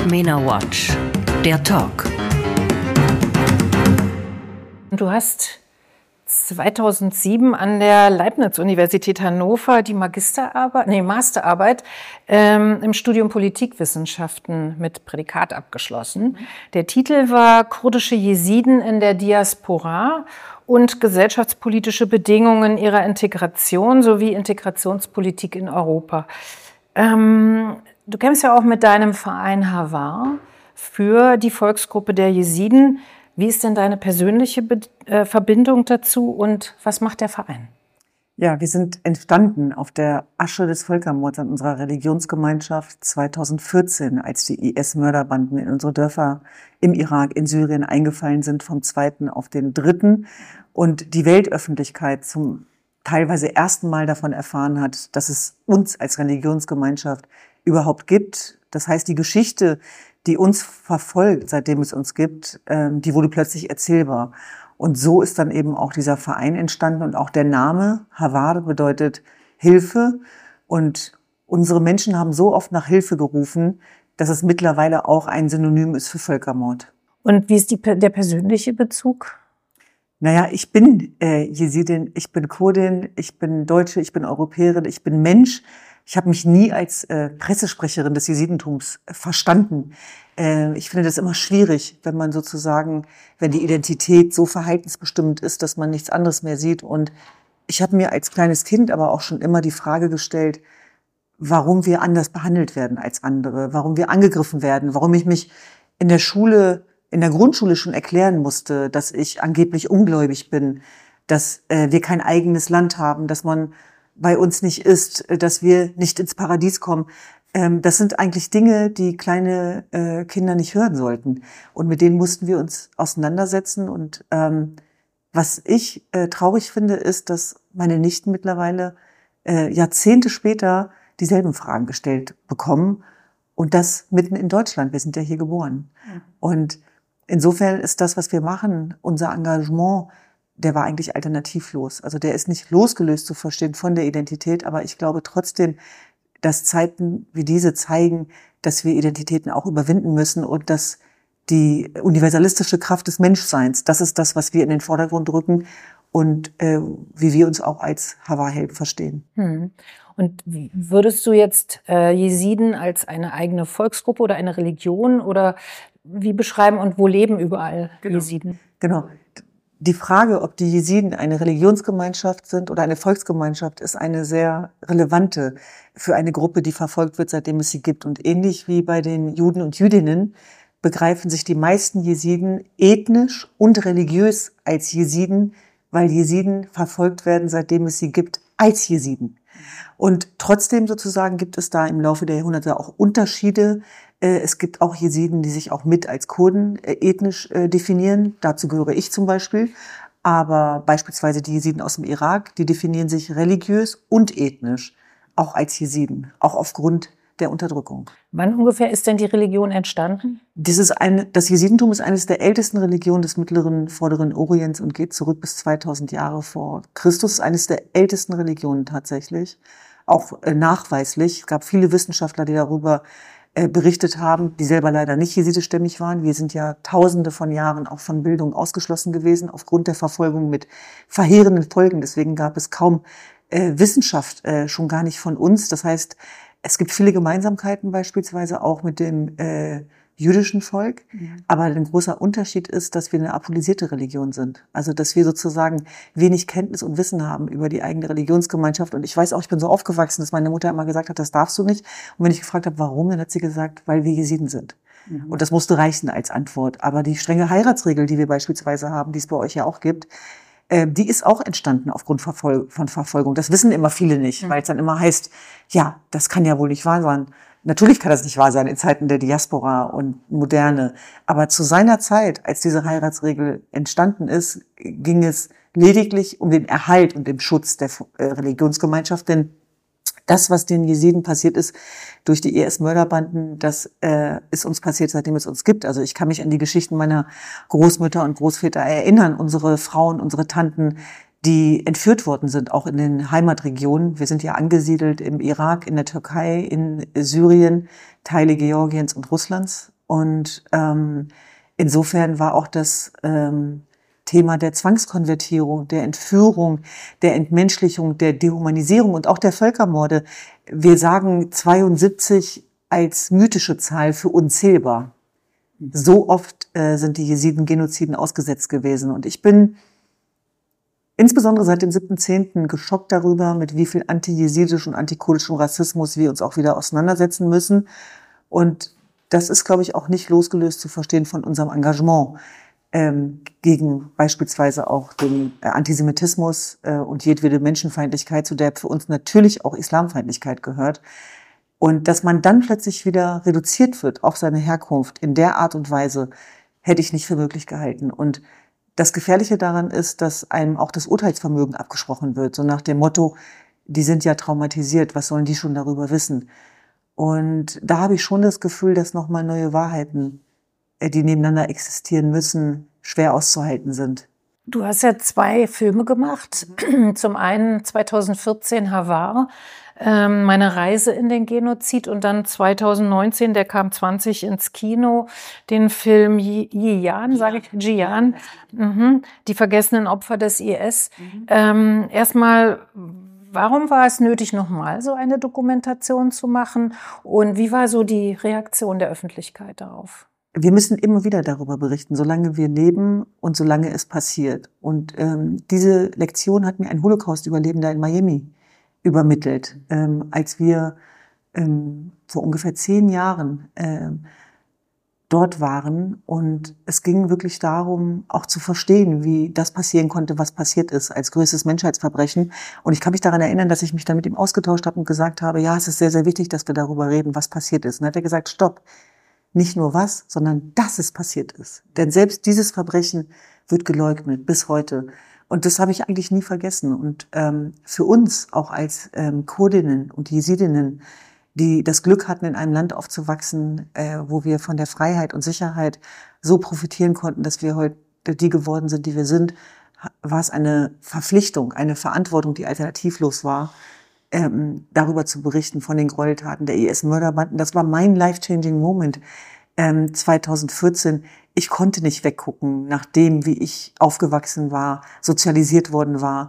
MENA Watch, der Talk. Du hast 2007 an der Leibniz-Universität Hannover die Masterarbeit im Studium Politikwissenschaften mit Prädikat abgeschlossen. Der Titel war Kurdische Jesiden in der Diaspora und gesellschaftspolitische Bedingungen ihrer Integration sowie Integrationspolitik in Europa. Du kämpfst ja auch mit deinem Verein Hawar für die Volksgruppe der Jesiden. Wie ist denn deine persönliche Verbindung dazu und was macht der Verein? Ja, wir sind entstanden auf der Asche des Völkermords an unserer Religionsgemeinschaft 2014, als die IS-Mörderbanden in unsere Dörfer im Irak, in Syrien eingefallen sind, vom 2. auf den 3. und die Weltöffentlichkeit zum teilweise ersten Mal davon erfahren hat, dass es uns als Religionsgemeinschaft überhaupt gibt. Das heißt, die Geschichte, die uns verfolgt, seitdem es uns gibt, die wurde plötzlich erzählbar. Und so ist dann eben auch dieser Verein entstanden und auch der Name Hawar bedeutet Hilfe. Und unsere Menschen haben so oft nach Hilfe gerufen, dass es mittlerweile auch ein Synonym ist für Völkermord. Und wie ist der persönliche Bezug? Naja, ich bin Jesidin, ich bin Kurdin, ich bin Deutsche, ich bin Europäerin, ich bin Mensch. Ich habe mich nie als Pressesprecherin des Jesidentums verstanden. Ich finde das immer schwierig, wenn man sozusagen, wenn die Identität so verhaltensbestimmend ist, dass man nichts anderes mehr sieht. Und ich habe mir als kleines Kind aber auch schon immer die Frage gestellt, warum wir anders behandelt werden als andere, warum wir angegriffen werden, warum ich mich in der Grundschule schon erklären musste, dass ich angeblich ungläubig bin, dass wir kein eigenes Land haben, dass man bei uns nicht ist, dass wir nicht ins Paradies kommen. Das sind eigentlich Dinge, die kleine Kinder nicht hören sollten. Und mit denen mussten wir uns auseinandersetzen. Und was ich traurig finde, ist, dass meine Nichten mittlerweile Jahrzehnte später dieselben Fragen gestellt bekommen. Und das mitten in Deutschland. Wir sind ja hier geboren. Ja. Und insofern ist das, was wir machen, unser Engagement, der war eigentlich alternativlos. Also der ist nicht losgelöst zu verstehen von der Identität, aber ich glaube trotzdem, dass Zeiten wie diese zeigen, dass wir Identitäten auch überwinden müssen und dass die universalistische Kraft des Menschseins, das ist das, was wir in den Vordergrund rücken und wie wir uns auch als Hawar-Helden verstehen. Und würdest du jetzt Jesiden als eine eigene Volksgruppe oder eine Religion oder wie beschreiben und wo leben überall Jesiden? Genau. Die Frage, ob die Jesiden eine Religionsgemeinschaft sind oder eine Volksgemeinschaft, ist eine sehr relevante für eine Gruppe, die verfolgt wird, seitdem es sie gibt. Und ähnlich wie bei den Juden und Jüdinnen begreifen sich die meisten Jesiden ethnisch und religiös als Jesiden, weil Jesiden verfolgt werden, seitdem es sie gibt, als Jesiden. Und trotzdem sozusagen gibt es da im Laufe der Jahrhunderte auch Unterschiede. Es gibt auch Jesiden, die sich auch mit als Kurden ethnisch definieren. Dazu gehöre ich zum Beispiel. Aber beispielsweise die Jesiden aus dem Irak, die definieren sich religiös und ethnisch auch als Jesiden, auch aufgrund der Unterdrückung. Wann ungefähr ist denn die Religion entstanden? Das Jesidentum ist eines der ältesten Religionen des mittleren, vorderen Orients und geht zurück bis 2000 Jahre vor Christus. Ist eines der ältesten Religionen tatsächlich, auch nachweislich. Es gab viele Wissenschaftler, die darüber berichtet haben, die selber leider nicht jesidischstämmig waren. Wir sind ja Tausende von Jahren auch von Bildung ausgeschlossen gewesen, aufgrund der Verfolgung mit verheerenden Folgen. Deswegen gab es kaum Wissenschaft, schon gar nicht von uns. Das heißt, es gibt viele Gemeinsamkeiten beispielsweise auch mit dem jüdischen Volk. Ja. Aber ein großer Unterschied ist, dass wir eine apolisierte Religion sind. Also, dass wir sozusagen wenig Kenntnis und Wissen haben über die eigene Religionsgemeinschaft. Und ich weiß auch, ich bin so aufgewachsen, dass meine Mutter immer gesagt hat, das darfst du nicht. Und wenn ich gefragt habe, warum, dann hat sie gesagt, weil wir Jesiden sind. Mhm. Und das musste reichen als Antwort. Aber die strenge Heiratsregel, die wir beispielsweise haben, die es bei euch ja auch gibt, die ist auch entstanden aufgrund von Verfolgung. Das wissen immer viele nicht, weil es dann immer heißt, ja, das kann ja wohl nicht wahr sein. Natürlich kann das nicht wahr sein in Zeiten der Diaspora und Moderne. Aber zu seiner Zeit, als diese Heiratsregel entstanden ist, ging es lediglich um den Erhalt und den Schutz der Religionsgemeinschaft. Denn das, was den Jesiden passiert ist durch die IS-Mörderbanden, das ist uns passiert, seitdem es uns gibt. Also ich kann mich an die Geschichten meiner Großmütter und Großväter erinnern. Unsere Frauen, unsere Tanten, die entführt worden sind, auch in den Heimatregionen. Wir sind ja angesiedelt im Irak, in der Türkei, in Syrien, Teile Georgiens und Russlands. Und insofern war auch das Thema der Zwangskonvertierung, der Entführung, der Entmenschlichung, der Dehumanisierung und auch der Völkermorde. Wir sagen 72 als mythische Zahl für unzählbar. So oft sind die Jesiden Genoziden ausgesetzt gewesen. Und ich bin insbesondere seit dem 7.10. geschockt darüber, mit wie viel anti-jesidisch und antikurdischem Rassismus wir uns auch wieder auseinandersetzen müssen. Und das ist, glaube ich, auch nicht losgelöst zu verstehen von unserem Engagement gegen beispielsweise auch den Antisemitismus und jedwede Menschenfeindlichkeit, zu der für uns natürlich auch Islamfeindlichkeit gehört. Und dass man dann plötzlich wieder reduziert wird auf seine Herkunft in der Art und Weise, hätte ich nicht für möglich gehalten. Und das Gefährliche daran ist, dass einem auch das Urteilsvermögen abgesprochen wird, so nach dem Motto, die sind ja traumatisiert, was sollen die schon darüber wissen? Und da habe ich schon das Gefühl, dass nochmal neue Wahrheiten, die nebeneinander existieren müssen, schwer auszuhalten sind. Du hast ja 2 Filme gemacht. Zum einen 2014 Havar, meine Reise in den Genozid, und dann 2019, der kam 20 ins Kino, den Film Jiyan, sage ich, Jiyan, die vergessenen Opfer des IS. Erstmal, warum war es nötig, nochmal so eine Dokumentation zu machen? Und wie war so die Reaktion der Öffentlichkeit darauf? Wir müssen immer wieder darüber berichten, solange wir leben und solange es passiert. Und diese Lektion hat mir ein Holocaust-Überlebender in Miami übermittelt, als wir vor ungefähr 10 Jahren dort waren. Und es ging wirklich darum, auch zu verstehen, wie das passieren konnte, was passiert ist, als größtes Menschheitsverbrechen. Und ich kann mich daran erinnern, dass ich mich dann mit ihm ausgetauscht habe und gesagt habe, ja, es ist sehr, sehr wichtig, dass wir darüber reden, was passiert ist. Und dann hat er gesagt, stopp. Nicht nur was, sondern dass es passiert ist. Denn selbst dieses Verbrechen wird geleugnet bis heute. Und das habe ich eigentlich nie vergessen. Und für uns, auch als Kurdinnen und Jesidinnen, die das Glück hatten, in einem Land aufzuwachsen, wo wir von der Freiheit und Sicherheit so profitieren konnten, dass wir heute die geworden sind, die wir sind, war es eine Verpflichtung, eine Verantwortung, die alternativlos war, darüber zu berichten, von den Gräueltaten der IS-Mörderbanden. Das war mein life-changing Moment 2014. Ich konnte nicht weggucken, nach dem, wie ich aufgewachsen war, sozialisiert worden war,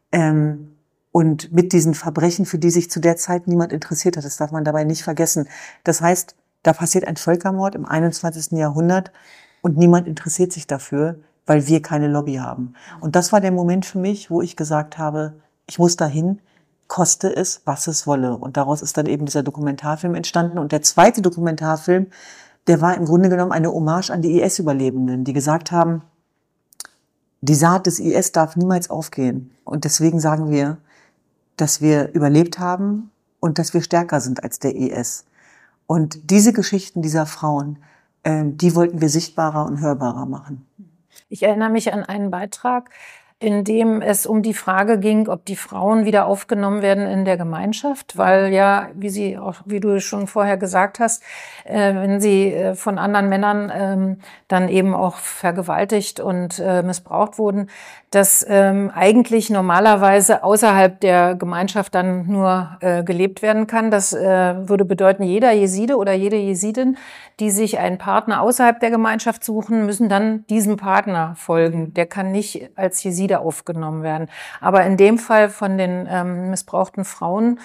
und mit diesen Verbrechen, für die sich zu der Zeit niemand interessiert hat. Das darf man dabei nicht vergessen. Das heißt, da passiert ein Völkermord im 21. Jahrhundert und niemand interessiert sich dafür, weil wir keine Lobby haben. Und das war der Moment für mich, wo ich gesagt habe, ich muss dahin, koste es, was es wolle. Und daraus ist dann eben dieser Dokumentarfilm entstanden. Und der zweite Dokumentarfilm, der war im Grunde genommen eine Hommage an die IS-Überlebenden, die gesagt haben, die Saat des IS darf niemals aufgehen. Und deswegen sagen wir, dass wir überlebt haben und dass wir stärker sind als der IS. Und diese Geschichten dieser Frauen, die wollten wir sichtbarer und hörbarer machen. Ich erinnere mich an einen Beitrag, in dem es um die Frage ging, ob die Frauen wieder aufgenommen werden in der Gemeinschaft, weil ja, wie du schon vorher gesagt hast, wenn sie von anderen Männern dann eben auch vergewaltigt und missbraucht wurden, dass eigentlich normalerweise außerhalb der Gemeinschaft dann nur gelebt werden kann. Das würde bedeuten, jeder Jeside oder jede Jesidin, die sich einen Partner außerhalb der Gemeinschaft suchen, müssen dann diesem Partner folgen. Der kann nicht als Jeside aufgenommen werden. Aber in dem Fall von den missbrauchten Frauen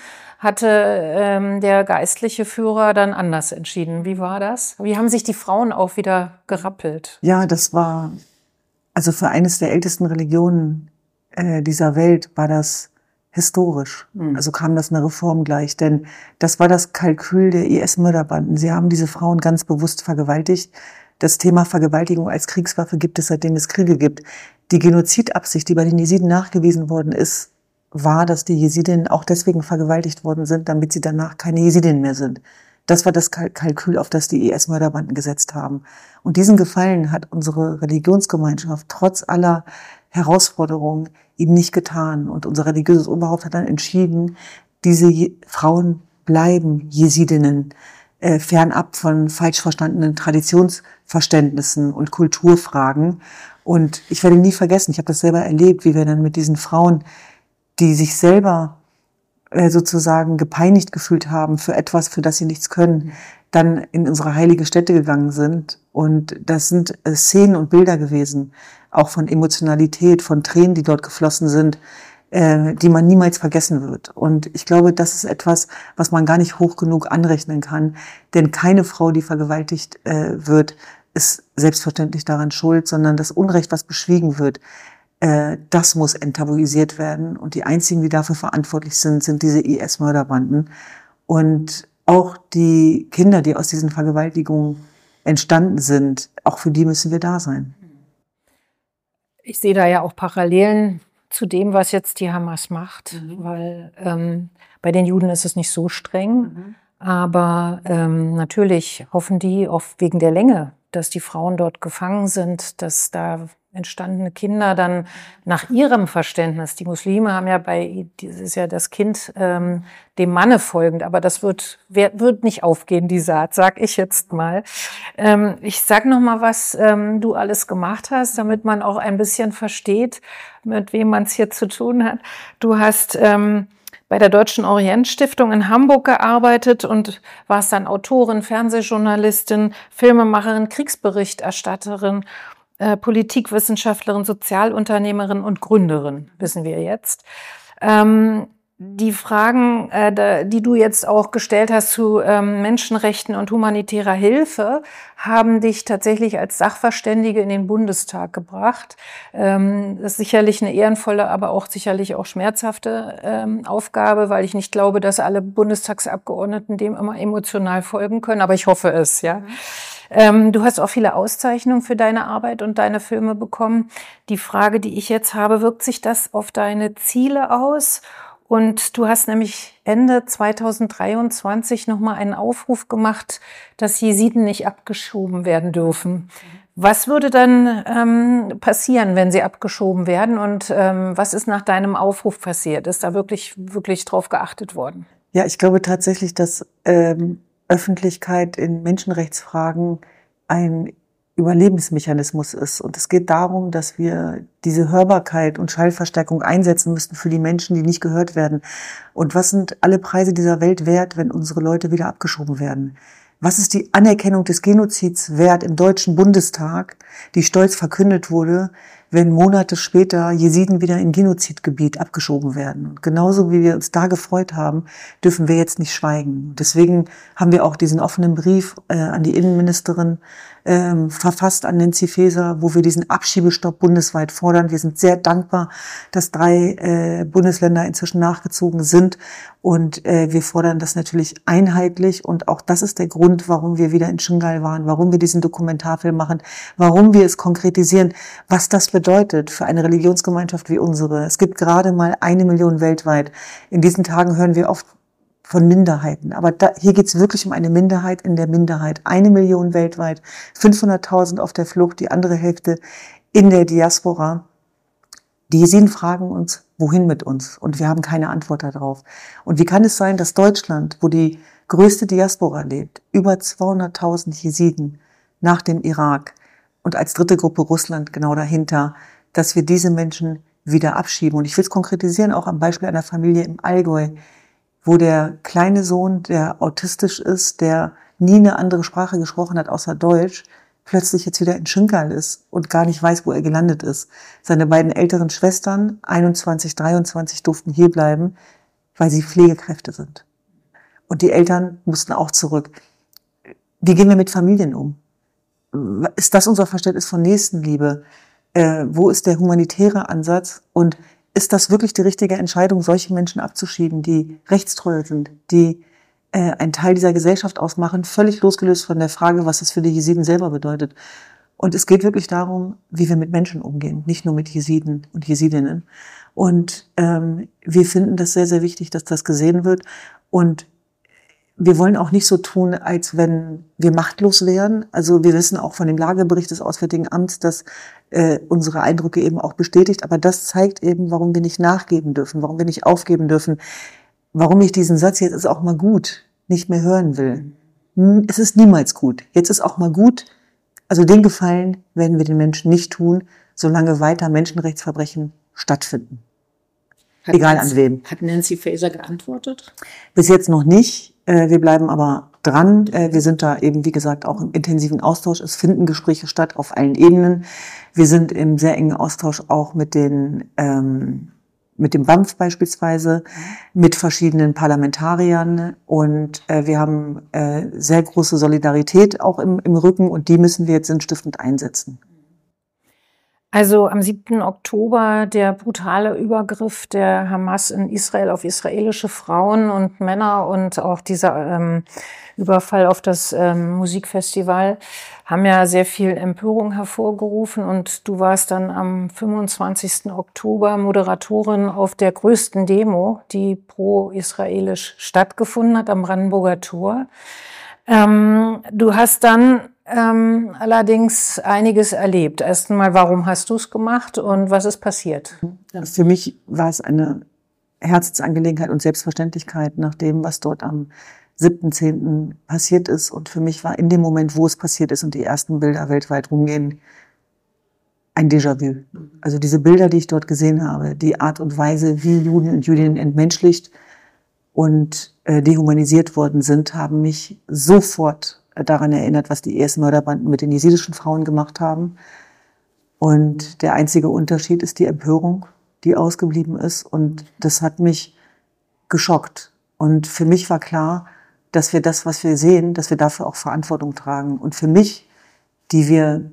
hatte der geistliche Führer dann anders entschieden. Wie war das? Wie haben sich die Frauen auch wieder gerappelt? Ja, das war, also für eines der ältesten Religionen dieser Welt war das historisch. Also kam das einer Reform gleich, denn das war das Kalkül der IS-Mörderbanden. Sie haben diese Frauen ganz bewusst vergewaltigt. Das Thema Vergewaltigung als Kriegswaffe gibt es, seitdem es Kriege gibt. Die Genozidabsicht, die bei den Jesiden nachgewiesen worden ist, war, dass die Jesidinnen auch deswegen vergewaltigt worden sind, damit sie danach keine Jesidinnen mehr sind. Das war das Kalkül, auf das die IS-Mörderbanden gesetzt haben. Und diesen Gefallen hat unsere Religionsgemeinschaft trotz aller Herausforderungen ihm nicht getan. Und unser religiöses Oberhaupt hat dann entschieden, diese Frauen bleiben Jesidinnen, fernab von falsch verstandenen Traditionsverständnissen und Kulturfragen. Und ich werde nie vergessen, ich habe das selber erlebt, wie wir dann mit diesen Frauen, die sich selber sozusagen gepeinigt gefühlt haben für etwas, für das sie nichts können, dann in unsere heilige Stätte gegangen sind. Und das sind Szenen und Bilder gewesen, auch von Emotionalität, von Tränen, die dort geflossen sind, die man niemals vergessen wird. Und ich glaube, das ist etwas, was man gar nicht hoch genug anrechnen kann. Denn keine Frau, die vergewaltigt wird, ist selbstverständlich daran schuld, sondern das Unrecht, was beschwiegen wird, das muss enttabuisiert werden. Und die einzigen, die dafür verantwortlich sind, sind diese IS-Mörderbanden. Und auch die Kinder, die aus diesen Vergewaltigungen entstanden sind, auch für die müssen wir da sein. Ich sehe da ja auch Parallelen zu dem, was jetzt die Hamas macht, weil bei den Juden ist es nicht so streng, aber natürlich hoffen die oft wegen der Länge, dass die Frauen dort gefangen sind, dass da entstandene Kinder dann nach ihrem Verständnis, die Muslime haben ja das ist ja das Kind dem Manne folgend, aber das wird nicht aufgehen, die Saat, sag ich jetzt mal. Ich sag noch mal, was du alles gemacht hast, damit man auch ein bisschen versteht, mit wem man es hier zu tun hat. Du hast bei der Deutschen Orient-Stiftung in Hamburg gearbeitet und warst dann Autorin, Fernsehjournalistin, Filmemacherin, Kriegsberichterstatterin, Politikwissenschaftlerin, Sozialunternehmerin und Gründerin, wissen wir jetzt. Die Fragen, die du jetzt auch gestellt hast zu Menschenrechten und humanitärer Hilfe, haben dich tatsächlich als Sachverständige in den Bundestag gebracht. Das ist sicherlich eine ehrenvolle, aber auch sicherlich auch schmerzhafte Aufgabe, weil ich nicht glaube, dass alle Bundestagsabgeordneten dem immer emotional folgen können, aber ich hoffe es, ja. Du hast auch viele Auszeichnungen für deine Arbeit und deine Filme bekommen. Die Frage, die ich jetzt habe, wirkt sich das auf deine Ziele aus? Und du hast nämlich Ende 2023 nochmal einen Aufruf gemacht, dass Jesiden nicht abgeschoben werden dürfen. Was würde dann passieren, wenn sie abgeschoben werden? Und was ist nach deinem Aufruf passiert? Ist da wirklich drauf geachtet worden? Ja, ich glaube tatsächlich, dass Öffentlichkeit in Menschenrechtsfragen ein Überlebensmechanismus ist. Und es geht darum, dass wir diese Hörbarkeit und Schallverstärkung einsetzen müssen für die Menschen, die nicht gehört werden. Und was sind alle Preise dieser Welt wert, wenn unsere Leute wieder abgeschoben werden? Was ist die Anerkennung des Genozids wert im Deutschen Bundestag, die stolz verkündet wurde, wenn Monate später Jesiden wieder in Genozidgebiet abgeschoben werden? Und genauso wie wir uns da gefreut haben, dürfen wir jetzt nicht schweigen. Deswegen haben wir auch diesen offenen Brief an die Innenministerin verfasst, an Nancy Faeser, wo wir diesen Abschiebestopp bundesweit fordern. Wir sind sehr dankbar, dass 3 Bundesländer inzwischen nachgezogen sind. Und wir fordern das natürlich einheitlich. Und auch das ist der Grund, warum wir wieder in Shingal waren, warum wir diesen Dokumentarfilm machen, warum wir es konkretisieren, was das bedeutet für eine Religionsgemeinschaft wie unsere. Es gibt gerade mal 1 Million weltweit. In diesen Tagen hören wir oft von Minderheiten. Aber hier geht es wirklich um eine Minderheit in der Minderheit. 1 Million weltweit, 500.000 auf der Flucht, die andere Hälfte in der Diaspora. Die Jesiden fragen uns, wohin mit uns? Und wir haben keine Antwort darauf. Und wie kann es sein, dass Deutschland, wo die größte Diaspora lebt, über 200.000 Jesiden nach dem Irak und als dritte Gruppe Russland genau dahinter, dass wir diese Menschen wieder abschieben? Und ich will es konkretisieren, auch am Beispiel einer Familie im Allgäu, wo der kleine Sohn, der autistisch ist, der nie eine andere Sprache gesprochen hat außer Deutsch, plötzlich jetzt wieder in Shingal ist und gar nicht weiß, wo er gelandet ist. Seine beiden älteren Schwestern, 21, 23, durften hier bleiben, weil sie Pflegekräfte sind. Und die Eltern mussten auch zurück. Wie gehen wir mit Familien um? Ist das unser Verständnis von Nächstenliebe? Wo ist der humanitäre Ansatz? Und ist das wirklich die richtige Entscheidung, solche Menschen abzuschieben, die rechtstreu sind, die einen Teil dieser Gesellschaft ausmachen, völlig losgelöst von der Frage, was das für die Jesiden selber bedeutet? Und es geht wirklich darum, wie wir mit Menschen umgehen, nicht nur mit Jesiden und Jesidinnen. Und wir finden das sehr, sehr wichtig, dass das gesehen wird. Und wir wollen auch nicht so tun, als wenn wir machtlos wären. Also wir wissen auch von dem Lagebericht des Auswärtigen Amts, dass unsere Eindrücke eben auch bestätigt. Aber das zeigt eben, warum wir nicht nachgeben dürfen, warum wir nicht aufgeben dürfen, warum ich diesen Satz, jetzt ist auch mal gut, nicht mehr hören will. Es ist niemals gut. Jetzt ist auch mal gut. Also den Gefallen werden wir den Menschen nicht tun, solange weiter Menschenrechtsverbrechen stattfinden. Egal an wem. Hat Nancy Faeser geantwortet? Bis jetzt noch nicht. Wir bleiben aber dran. Wir sind da eben, wie gesagt, auch im intensiven Austausch. Es finden Gespräche statt auf allen Ebenen. Wir sind im sehr engen Austausch auch mit dem BAMF beispielsweise, mit verschiedenen Parlamentariern, und wir haben sehr große Solidarität auch im Rücken, und die müssen wir jetzt sinnstiftend einsetzen. Also am 7. Oktober der brutale Übergriff der Hamas in Israel auf israelische Frauen und Männer und auch dieser Überfall auf das Musikfestival haben ja sehr viel Empörung hervorgerufen, und du warst dann am 25. Oktober Moderatorin auf der größten Demo, die pro-israelisch stattgefunden hat, am Brandenburger Tor. Du hast dann allerdings einiges erlebt. Erst einmal, warum hast du es gemacht und was ist passiert? Für mich war es eine Herzensangelegenheit und Selbstverständlichkeit nach dem, was dort am 7.10. passiert ist. Und für mich war in dem Moment, wo es passiert ist und die ersten Bilder weltweit rumgehen, ein Déjà-vu. Also diese Bilder, die ich dort gesehen habe, die Art und Weise, wie Juden und Jüdinnen entmenschlicht und dehumanisiert worden sind, haben mich sofort daran erinnert, was die IS-Mörderbanden mit den jesidischen Frauen gemacht haben. Und der einzige Unterschied ist die Empörung, die ausgeblieben ist. Und das hat mich geschockt. Und für mich war klar, dass wir das, was wir sehen, dass wir dafür auch Verantwortung tragen. Und für mich, die wir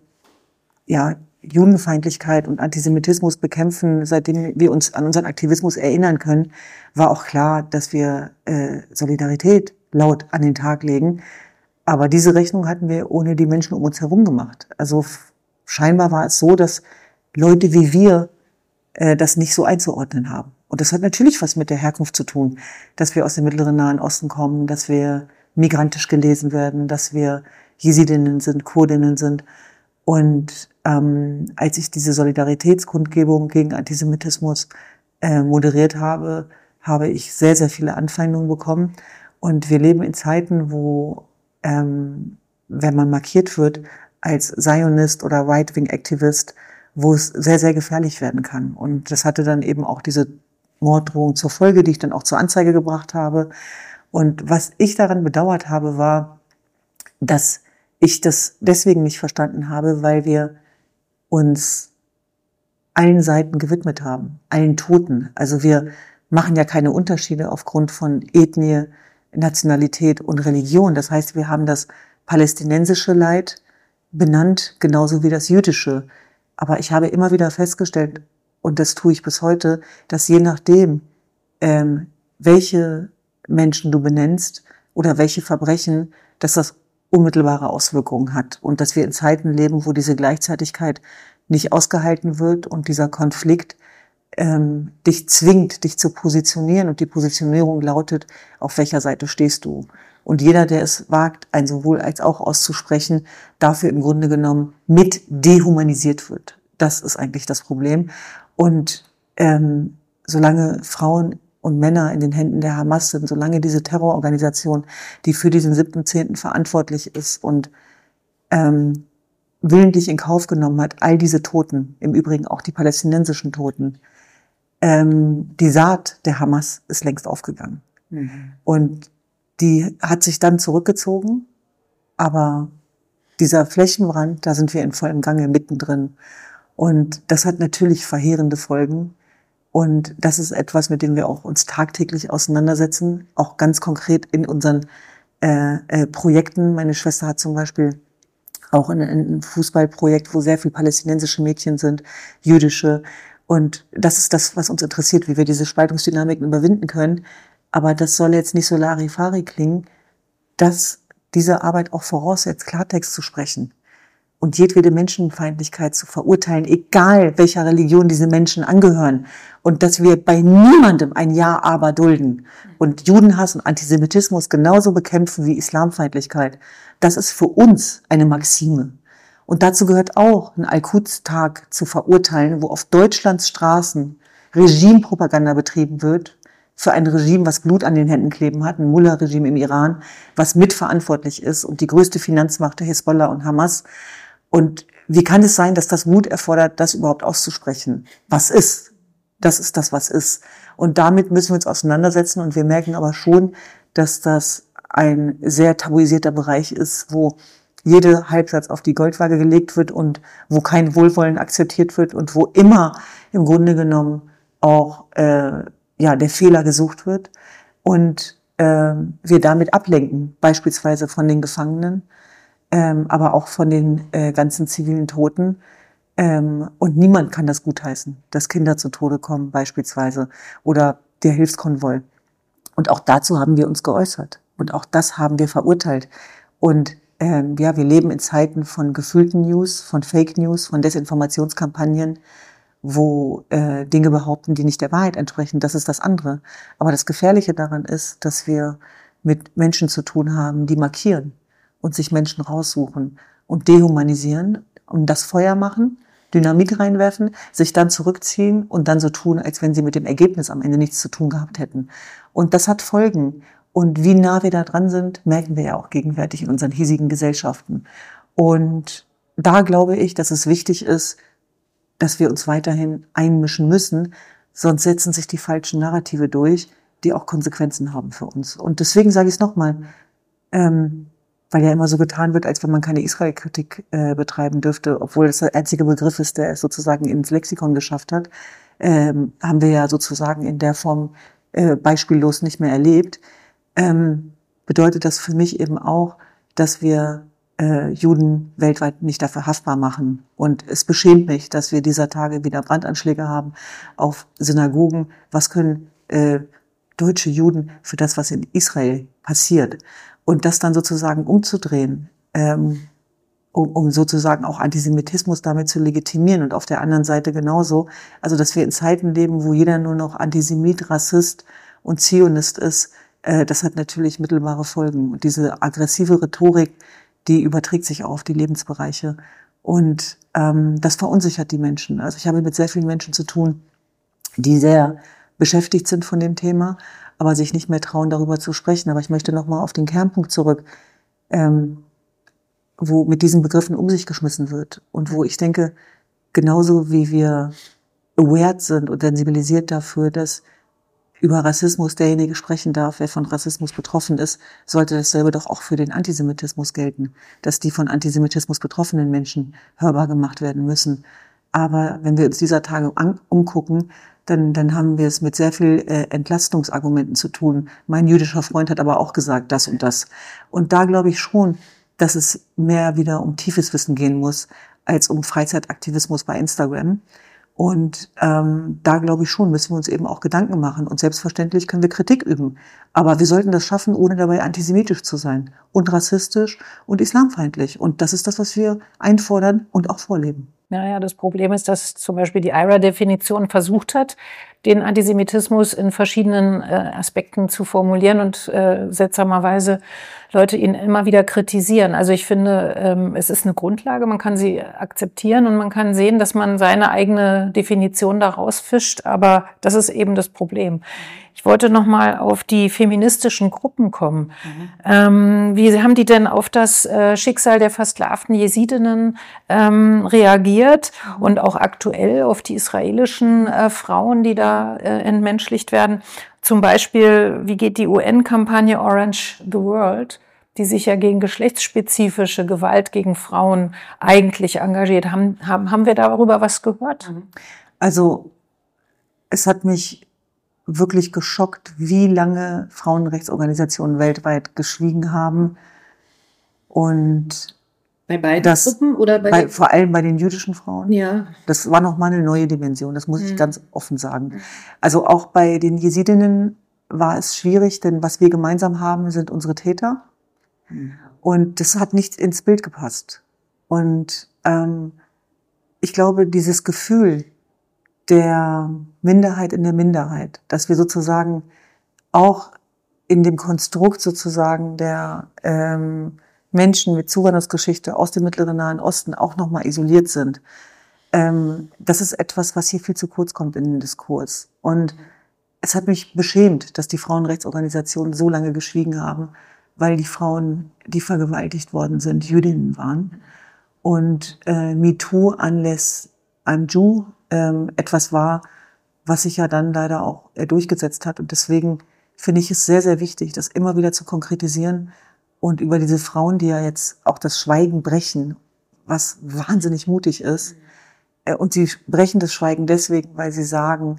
Judenfeindlichkeit und Antisemitismus bekämpfen, seitdem wir uns an unseren Aktivismus erinnern können, war auch klar, dass wir Solidarität laut an den Tag legen. Aber diese Rechnung hatten wir ohne die Menschen um uns herum gemacht. Also scheinbar war es so, dass Leute wie wir das nicht so einzuordnen haben. Und das hat natürlich was mit der Herkunft zu tun, dass wir aus dem Mittleren Nahen Osten kommen, dass wir migrantisch gelesen werden, dass wir Jesidinnen sind, Kurdinnen sind. Und als ich diese Solidaritätskundgebung gegen Antisemitismus moderiert habe, habe ich sehr, sehr viele Anfeindungen bekommen. Und wir leben in Zeiten, wo wenn man markiert wird als Zionist oder Right-Wing-Activist, wo es sehr, sehr gefährlich werden kann. Und das hatte dann eben auch diese Morddrohung zur Folge, die ich dann auch zur Anzeige gebracht habe. Und was ich daran bedauert habe, war, dass ich das deswegen nicht verstanden habe, weil wir uns allen Seiten gewidmet haben, allen Toten. Also wir machen ja keine Unterschiede aufgrund von Ethnie, Nationalität und Religion. Das heißt, wir haben das palästinensische Leid benannt, genauso wie das jüdische. Aber ich habe immer wieder festgestellt, und das tue ich bis heute, dass je nachdem, welche Menschen du benennst oder welche Verbrechen, dass das unmittelbare Auswirkungen hat. Und dass wir in Zeiten leben, wo diese Gleichzeitigkeit nicht ausgehalten wird und dieser Konflikt dich zwingt, dich zu positionieren, und die Positionierung lautet, auf welcher Seite stehst du. Und jeder, der es wagt, ein sowohl als auch auszusprechen, dafür im Grunde genommen mit dehumanisiert wird. Das ist eigentlich das Problem. Und solange Frauen und Männer in den Händen der Hamas sind, solange diese Terrororganisation, die für diesen 7.10. verantwortlich ist und willentlich in Kauf genommen hat, all diese Toten, im Übrigen auch die palästinensischen Toten, die Saat der Hamas ist längst aufgegangen. Mhm. Und die hat sich dann zurückgezogen, aber dieser Flächenbrand, da sind wir in vollem Gange mittendrin. Und das hat natürlich verheerende Folgen. Und das ist etwas, mit dem wir auch uns tagtäglich auseinandersetzen, auch ganz konkret in unseren Projekten. Meine Schwester hat zum Beispiel auch ein Fußballprojekt, wo sehr viele palästinensische Mädchen sind, jüdische. Und das ist das, was uns interessiert, wie wir diese Spaltungsdynamiken überwinden können. Aber das soll jetzt nicht so Larifari klingen, dass diese Arbeit auch voraussetzt, Klartext zu sprechen und jedwede Menschenfeindlichkeit zu verurteilen, egal welcher Religion diese Menschen angehören. Und dass wir bei niemandem ein Ja, aber dulden und Judenhass und Antisemitismus genauso bekämpfen wie Islamfeindlichkeit. Das ist für uns eine Maxime. Und dazu gehört auch, einen Al-Quds-Tag zu verurteilen, wo auf Deutschlands Straßen Regimepropaganda betrieben wird, für ein Regime, was Blut an den Händen kleben hat, ein Mullah-Regime im Iran, was mitverantwortlich ist und die größte Finanzmacht der Hisbollah und Hamas. Und wie kann es sein, dass das Mut erfordert, das überhaupt auszusprechen? Was ist? Das ist das, was ist. Und damit müssen wir uns auseinandersetzen. Und wir merken aber schon, dass das ein sehr tabuisierter Bereich ist, wo jeder Halbsatz auf die Goldwaage gelegt wird und wo kein Wohlwollen akzeptiert wird und wo immer im Grunde genommen auch der Fehler gesucht wird und wir damit ablenken, beispielsweise von den Gefangenen, aber auch von den ganzen zivilen Toten. Und niemand kann das gutheißen, dass Kinder zu Tode kommen beispielsweise oder der Hilfskonvoi. Und auch dazu haben wir uns geäußert und auch das haben wir verurteilt. Und wir leben in Zeiten von gefühlten News, von Fake News, von Desinformationskampagnen, wo Dinge behaupten, die nicht der Wahrheit entsprechen. Das ist das andere. Aber das Gefährliche daran ist, dass wir mit Menschen zu tun haben, die markieren und sich Menschen raussuchen und dehumanisieren und das Feuer machen, Dynamit reinwerfen, sich dann zurückziehen und dann so tun, als wenn sie mit dem Ergebnis am Ende nichts zu tun gehabt hätten. Und das hat Folgen. Und wie nah wir da dran sind, merken wir ja auch gegenwärtig in unseren hiesigen Gesellschaften. Und da glaube ich, dass es wichtig ist, dass wir uns weiterhin einmischen müssen, sonst setzen sich die falschen Narrative durch, die auch Konsequenzen haben für uns. Und deswegen sage ich es nochmal, weil ja immer so getan wird, als wenn man keine Israel-Kritik betreiben dürfte, obwohl das der einzige Begriff ist, der es sozusagen ins Lexikon geschafft hat, haben wir ja sozusagen in der Form beispiellos nicht mehr erlebt. Bedeutet das für mich eben auch, dass wir Juden weltweit nicht dafür haftbar machen. Und es beschämt mich, dass wir dieser Tage wieder Brandanschläge haben auf Synagogen. Was können deutsche Juden für das, was in Israel passiert? Und das dann sozusagen umzudrehen, um sozusagen auch Antisemitismus damit zu legitimieren und auf der anderen Seite genauso. Also, dass wir in Zeiten leben, wo jeder nur noch Antisemit, Rassist und Zionist ist, das hat natürlich mittelbare Folgen. Und diese aggressive Rhetorik, die überträgt sich auch auf die Lebensbereiche. Und das verunsichert die Menschen. Also ich habe mit sehr vielen Menschen zu tun, die sehr beschäftigt sind von dem Thema, aber sich nicht mehr trauen, darüber zu sprechen. Aber ich möchte nochmal auf den Kernpunkt zurück, wo mit diesen Begriffen um sich geschmissen wird. Und wo ich denke, genauso wie wir aware sind und sensibilisiert dafür, dass über Rassismus derjenige sprechen darf, wer von Rassismus betroffen ist, sollte dasselbe doch auch für den Antisemitismus gelten, dass die von Antisemitismus betroffenen Menschen hörbar gemacht werden müssen. Aber wenn wir uns dieser Tage umgucken, dann haben wir es mit sehr viel Entlastungsargumenten zu tun. Mein jüdischer Freund hat aber auch gesagt, das und das. Und da glaube ich schon, dass es mehr wieder um tiefes Wissen gehen muss, als um Freizeitaktivismus bei Instagram. Und da glaube ich schon, müssen wir uns eben auch Gedanken machen. Und selbstverständlich können wir Kritik üben. Aber wir sollten das schaffen, ohne dabei antisemitisch zu sein und rassistisch und islamfeindlich. Und das ist das, was wir einfordern und auch vorleben. Naja, das Problem ist, dass zum Beispiel die IHRA-Definition versucht hat, den Antisemitismus in verschiedenen Aspekten zu formulieren und seltsamerweise Leute ihn immer wieder kritisieren. Also ich finde, es ist eine Grundlage, man kann sie akzeptieren und man kann sehen, dass man seine eigene Definition daraus fischt, aber das ist eben das Problem. Ich wollte noch mal auf die feministischen Gruppen kommen. Wie haben die denn auf das Schicksal der versklavten Jesidinnen reagiert und auch aktuell auf die israelischen Frauen, die da entmenschlicht werden? Zum Beispiel, wie geht die UN-Kampagne Orange the World, die sich ja gegen geschlechtsspezifische Gewalt gegen Frauen eigentlich engagiert? Haben wir darüber was gehört? Also es hat mich wirklich geschockt, wie lange Frauenrechtsorganisationen weltweit geschwiegen haben. Und bei beiden Gruppen oder vor allem bei den jüdischen Frauen? Ja. Das war nochmal eine neue Dimension, das muss ich ganz offen sagen. Also auch bei den Jesidinnen war es schwierig, denn was wir gemeinsam haben, sind unsere Täter. Und das hat nicht ins Bild gepasst. Und ich glaube, dieses Gefühl der Minderheit in der Minderheit, dass wir sozusagen auch in dem Konstrukt sozusagen der Menschen mit Zuwanderungsgeschichte aus dem Mittleren Nahen Osten auch nochmal isoliert sind. Das ist etwas, was hier viel zu kurz kommt in den Diskurs. Und es hat mich beschämt, dass die Frauenrechtsorganisationen so lange geschwiegen haben, weil die Frauen, die vergewaltigt worden sind, Jüdinnen waren. Und MeToo unless I'm Jew etwas war, was sich ja dann leider auch durchgesetzt hat. Und deswegen finde ich es sehr, sehr wichtig, das immer wieder zu konkretisieren und über diese Frauen, die ja jetzt auch das Schweigen brechen, was wahnsinnig mutig ist. Und sie brechen das Schweigen deswegen, weil sie sagen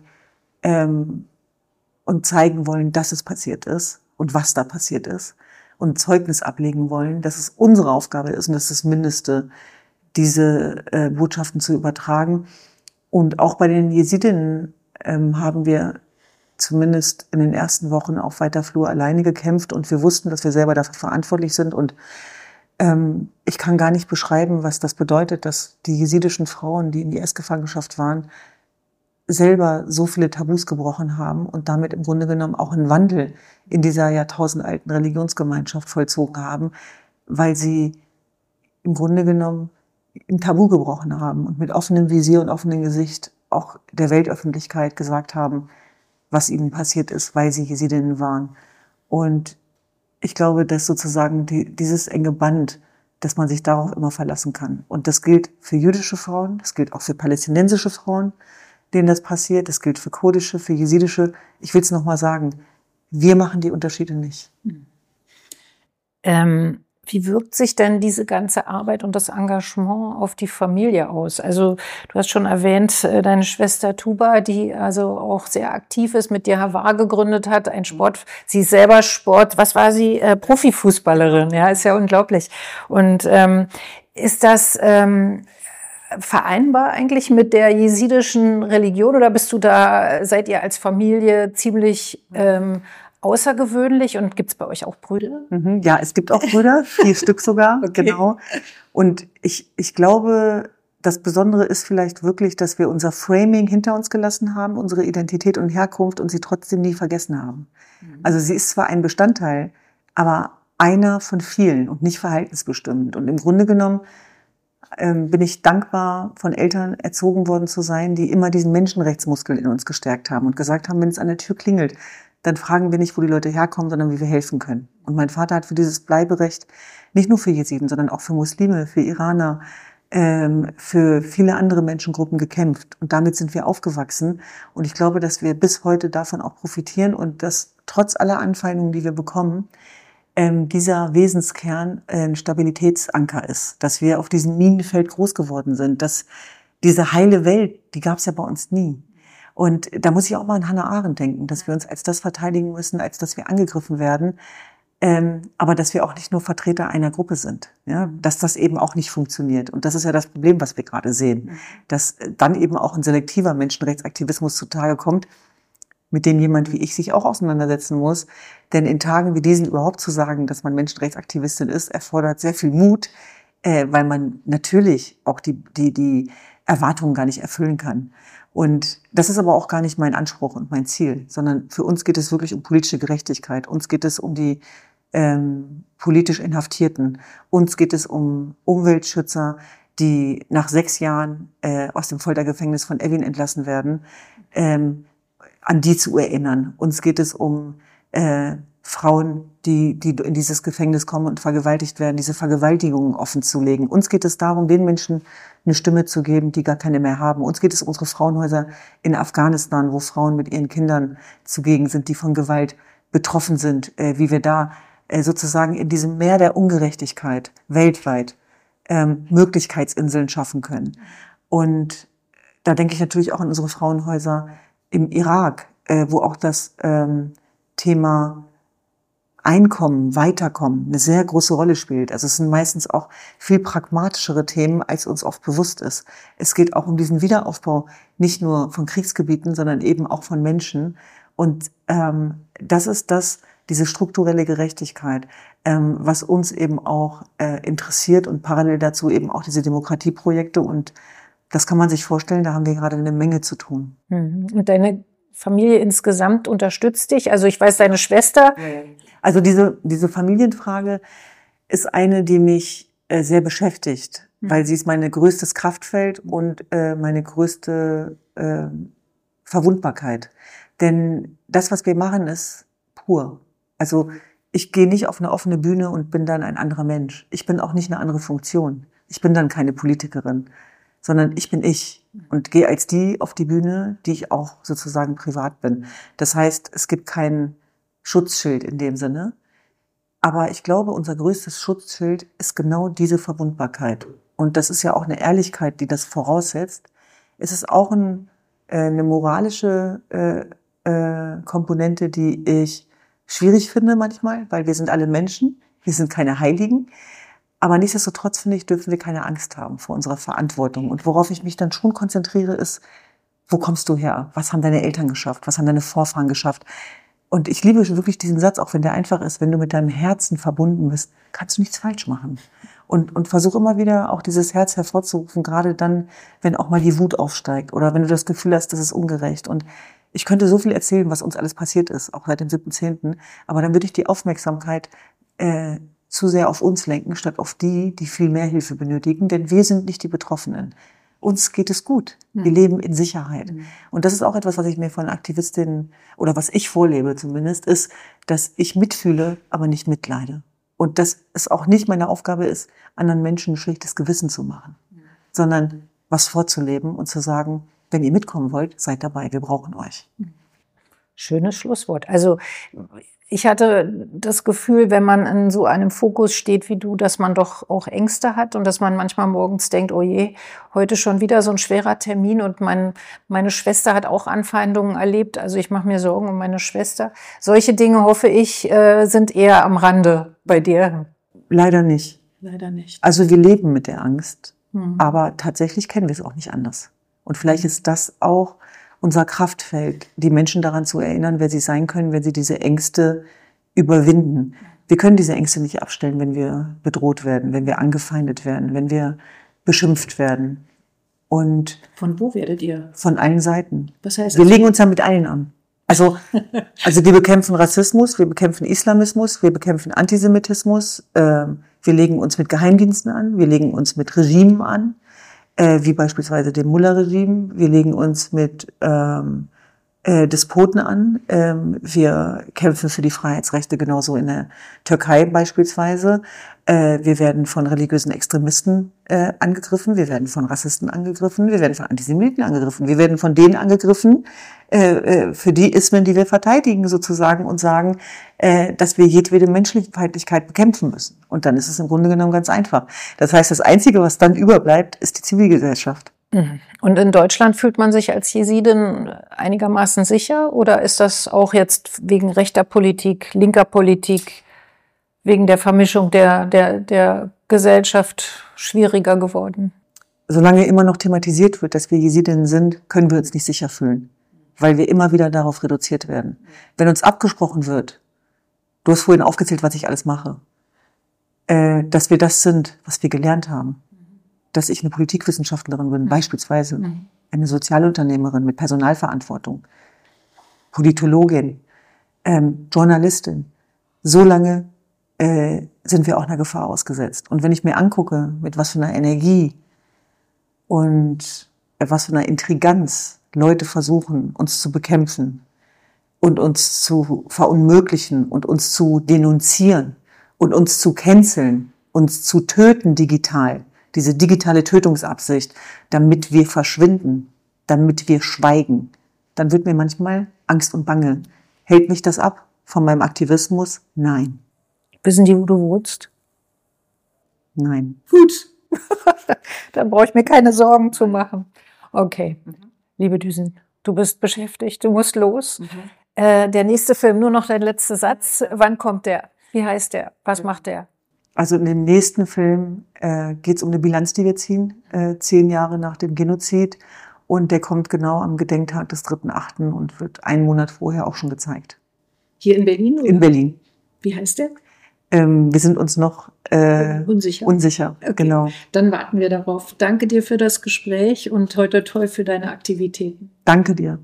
und zeigen wollen, dass es passiert ist und was da passiert ist und Zeugnis ablegen wollen, dass es unsere Aufgabe ist und das ist das Mindeste, diese Botschaften zu übertragen. Und auch bei den Jesidinnen haben wir zumindest in den ersten Wochen auf weiter Flur alleine gekämpft und wir wussten, dass wir selber dafür verantwortlich sind und ich kann gar nicht beschreiben, was das bedeutet, dass die jesidischen Frauen, die in die IS-Gefangenschaft waren, selber so viele Tabus gebrochen haben und damit im Grunde genommen auch einen Wandel in dieser jahrtausendalten Religionsgemeinschaft vollzogen haben, weil sie im Grunde genommen ein Tabu gebrochen haben und mit offenem Visier und offenem Gesicht auch der Weltöffentlichkeit gesagt haben, was ihnen passiert ist, weil sie Jesidinnen waren. Und ich glaube, dass sozusagen dieses enge Band, dass man sich darauf immer verlassen kann. Und das gilt für jüdische Frauen, das gilt auch für palästinensische Frauen, denen das passiert, das gilt für kurdische, für jesidische. Ich will es nochmal sagen, wir machen die Unterschiede nicht. Wie wirkt sich denn diese ganze Arbeit und das Engagement auf die Familie aus? Also du hast schon erwähnt, deine Schwester Tuba, die also auch sehr aktiv ist, mit dir Havar gegründet hat, ein Sport, sie ist selber Sport, was war sie? Profifußballerin, ja, ist ja unglaublich. Und ist das vereinbar eigentlich mit der jesidischen Religion oder seid ihr als Familie ziemlich außergewöhnlich und gibt's bei euch auch Brüder? Ja, es gibt auch Brüder, 4 Stück sogar, okay. Genau. Und ich glaube, das Besondere ist vielleicht wirklich, dass wir unser Framing hinter uns gelassen haben, unsere Identität und Herkunft und sie trotzdem nie vergessen haben. Also sie ist zwar ein Bestandteil, aber einer von vielen und nicht verhaltensbestimmend. Und im Grunde genommen bin ich dankbar, von Eltern erzogen worden zu sein, die immer diesen Menschenrechtsmuskel in uns gestärkt haben und gesagt haben, wenn es an der Tür klingelt, dann fragen wir nicht, wo die Leute herkommen, sondern wie wir helfen können. Und mein Vater hat für dieses Bleiberecht nicht nur für Jesiden, sondern auch für Muslime, für Iraner, für viele andere Menschengruppen gekämpft. Und damit sind wir aufgewachsen. Und ich glaube, dass wir bis heute davon auch profitieren und dass trotz aller Anfeindungen, die wir bekommen, dieser Wesenskern ein Stabilitätsanker ist. Dass wir auf diesem Minenfeld groß geworden sind. Dass diese heile Welt, die gab es ja bei uns nie. Und da muss ich auch mal an Hannah Arendt denken, dass wir uns als das verteidigen müssen, als dass wir angegriffen werden, aber dass wir auch nicht nur Vertreter einer Gruppe sind, ja, dass das eben auch nicht funktioniert. Und das ist ja das Problem, was wir gerade sehen, dass dann eben auch ein selektiver Menschenrechtsaktivismus zutage kommt, mit dem jemand wie ich sich auch auseinandersetzen muss. Denn in Tagen wie diesen überhaupt zu sagen, dass man Menschenrechtsaktivistin ist, erfordert sehr viel Mut, weil man natürlich auch die Erwartungen gar nicht erfüllen kann. Und das ist aber auch gar nicht mein Anspruch und mein Ziel, sondern für uns geht es wirklich um politische Gerechtigkeit. Uns geht es um die politisch Inhaftierten. Uns geht es um Umweltschützer, die nach 6 Jahren aus dem Foltergefängnis von Evin entlassen werden, an die zu erinnern. Uns geht es um Frauen, die in dieses Gefängnis kommen und vergewaltigt werden, diese Vergewaltigungen offenzulegen. Uns geht es darum, den Menschen eine Stimme zu geben, die gar keine mehr haben. Uns geht es um unsere Frauenhäuser in Afghanistan, wo Frauen mit ihren Kindern zugegen sind, die von Gewalt betroffen sind, wie wir da sozusagen in diesem Meer der Ungerechtigkeit weltweit Möglichkeitsinseln schaffen können. Und da denke ich natürlich auch an unsere Frauenhäuser im Irak, wo auch das Thema Einkommen, Weiterkommen eine sehr große Rolle spielt. Also es sind meistens auch viel pragmatischere Themen, als uns oft bewusst ist. Es geht auch um diesen Wiederaufbau, nicht nur von Kriegsgebieten, sondern eben auch von Menschen. Und das ist diese strukturelle Gerechtigkeit, was uns eben auch interessiert und parallel dazu eben auch diese Demokratieprojekte. Und das kann man sich vorstellen, da haben wir gerade eine Menge zu tun. Und deine Familie insgesamt unterstützt dich? Also ich weiß, deine Schwester. Also diese Familienfrage ist eine, die mich sehr beschäftigt, weil sie ist meine größtes Kraftfeld und meine größte Verwundbarkeit. Denn das, was wir machen, ist pur. Also ich gehe nicht auf eine offene Bühne und bin dann ein anderer Mensch. Ich bin auch nicht eine andere Funktion. Ich bin dann keine Politikerin, sondern ich bin ich und gehe als die auf die Bühne, die ich auch sozusagen privat bin. Das heißt, es gibt keinen Schutzschild in dem Sinne. Aber ich glaube, unser größtes Schutzschild ist genau diese Verwundbarkeit. Und das ist ja auch eine Ehrlichkeit, die das voraussetzt. Es ist auch eine moralische Komponente, die ich schwierig finde manchmal, weil wir sind alle Menschen, wir sind keine Heiligen. Aber nichtsdestotrotz, finde ich, dürfen wir keine Angst haben vor unserer Verantwortung. Und worauf ich mich dann schon konzentriere, ist, wo kommst du her? Was haben deine Eltern geschafft? Was haben deine Vorfahren geschafft? Und ich liebe wirklich diesen Satz, auch wenn der einfach ist, wenn du mit deinem Herzen verbunden bist, kannst du nichts falsch machen. Und versuch immer wieder auch dieses Herz hervorzurufen, gerade dann, wenn auch mal die Wut aufsteigt oder wenn du das Gefühl hast, das ist ungerecht. Und ich könnte so viel erzählen, was uns alles passiert ist, auch seit dem 7.10., aber dann würde ich die Aufmerksamkeit zu sehr auf uns lenken, statt auf die viel mehr Hilfe benötigen, denn wir sind nicht die Betroffenen. Uns geht es gut. Wir leben in Sicherheit. Und das ist auch etwas, was ich mir von Aktivistinnen oder was ich vorlebe zumindest, ist, dass ich mitfühle, aber nicht mitleide. Und dass es auch nicht meine Aufgabe ist, anderen Menschen ein schlechtes Gewissen zu machen, sondern was vorzuleben und zu sagen, wenn ihr mitkommen wollt, seid dabei, wir brauchen euch. Schönes Schlusswort. Also ich hatte das Gefühl, wenn man in so einem Fokus steht wie du, dass man doch auch Ängste hat und dass man manchmal morgens denkt, oh je, heute schon wieder so ein schwerer Termin und meine Schwester hat auch Anfeindungen erlebt. Also ich mache mir Sorgen um meine Schwester. Solche Dinge, hoffe ich, sind eher am Rande bei dir. Leider nicht. Leider nicht. Also wir leben mit der Angst, aber tatsächlich kennen wir es auch nicht anders. Und vielleicht ist das auch unser Kraftfeld, die Menschen daran zu erinnern, wer sie sein können, wenn sie diese Ängste überwinden. Wir können diese Ängste nicht abstellen, wenn wir bedroht werden, wenn wir angefeindet werden, wenn wir beschimpft werden. Und von wo werdet ihr? Von allen Seiten. Was heißt das? Wir legen uns ja mit allen an. Also wir bekämpfen Rassismus, wir bekämpfen Islamismus, wir bekämpfen Antisemitismus, wir legen uns mit Geheimdiensten an, wir legen uns mit Regimen an, wie beispielsweise dem Mullah-Regime. Wir legen uns mit Despoten an. Wir kämpfen für die Freiheitsrechte genauso in der Türkei beispielsweise. Wir werden von religiösen Extremisten angegriffen. Wir werden von Rassisten angegriffen. Wir werden von Antisemiten angegriffen. Wir werden von denen angegriffen, für die Ismen, die wir verteidigen sozusagen und sagen, dass wir jedwede Menschenfeindlichkeit bekämpfen müssen. Und dann ist es im Grunde genommen ganz einfach. Das heißt, das Einzige, was dann überbleibt, ist die Zivilgesellschaft. Und in Deutschland fühlt man sich als Jesidin einigermaßen sicher? Oder ist das auch jetzt wegen rechter Politik, linker Politik, wegen der Vermischung der Gesellschaft schwieriger geworden? Solange immer noch thematisiert wird, dass wir Jesidinnen sind, können wir uns nicht sicher fühlen, weil wir immer wieder darauf reduziert werden. Wenn uns abgesprochen wird, du hast vorhin aufgezählt, was ich alles mache, dass wir das sind, was wir gelernt haben, dass ich eine Politikwissenschaftlerin bin, beispielsweise eine Sozialunternehmerin mit Personalverantwortung, Politologin, Journalistin, so lange sind wir auch einer Gefahr ausgesetzt. Und wenn ich mir angucke, mit was für einer Energie und was für einer Intriganz Leute versuchen, uns zu bekämpfen und uns zu verunmöglichen und uns zu denunzieren und uns zu canceln, uns zu töten digital, diese digitale Tötungsabsicht, damit wir verschwinden, damit wir schweigen, dann wird mir manchmal Angst und Bange. Hält mich das ab von meinem Aktivismus? Nein. Wissen die, wo du wohnst? Nein. Gut. Dann brauche ich mir keine Sorgen zu machen. Okay. Liebe Düsen, du bist beschäftigt, du musst los. Der nächste Film, nur noch dein letzter Satz. Wann kommt der? Wie heißt der? Was macht der? Also in dem nächsten Film geht es um eine Bilanz, die wir ziehen, 10 Jahre nach dem Genozid. Und der kommt genau am Gedenktag des 3.8. und wird einen Monat vorher auch schon gezeigt. Hier in Berlin? Oder? In Berlin. Wie heißt der? Wir sind uns noch unsicher. Okay. Genau. Dann warten wir darauf. Danke dir für das Gespräch und toi toi toi für deine Aktivitäten. Danke dir.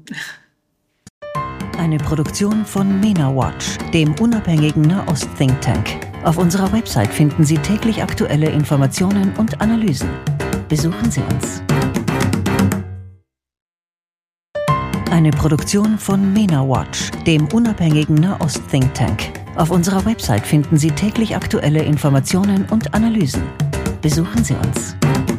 Eine Produktion von MENA Watch, dem unabhängigen Nahost-Think Tank. Auf unserer Website finden Sie täglich aktuelle Informationen und Analysen. Besuchen Sie uns. Eine Produktion von MENA Watch, dem unabhängigen Nahost-Think Tank. Auf unserer Website finden Sie täglich aktuelle Informationen und Analysen. Besuchen Sie uns.